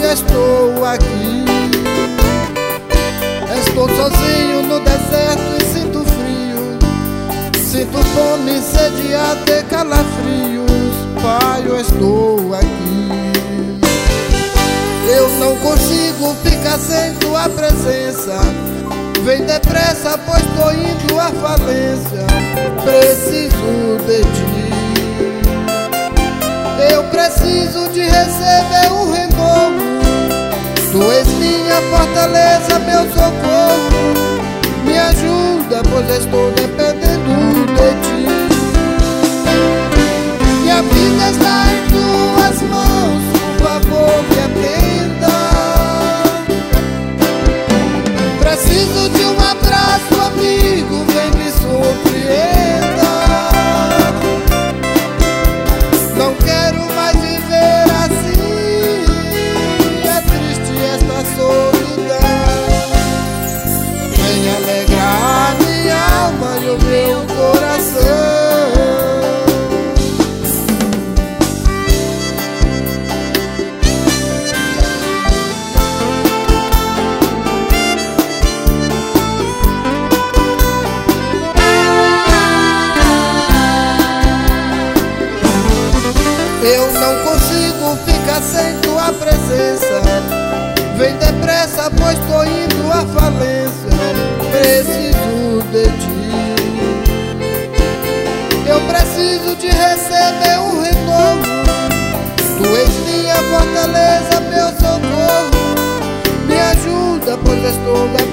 estou aqui. Estou sozinho no deserto e sinto frio. Sinto fome, sede, até calafrios. Pai, eu estou aqui. Eu não consigo ficar sem tua presença. Vem depressa, pois tô indo à falência. Preciso de ti. Eu preciso de receber um renovo. Tu és minha fortaleza, meu socorro. Me ajuda, pois estou dependendo de ti. Minha vida está em tuas mãos, por favor, me atenda. Preciso de um abraço, amigo, vem me surpreenda. Não quero mais viver assim, é triste esta solidão. Vem alegrar minha alma e o meu coração. Eu não consigo ficar sem tua presença. Vem depressa, pois tô indo à falência. Preciso de ti. Eu preciso de receber um renovo. Tu és minha fortaleza, meu socorro. Me ajuda, pois estou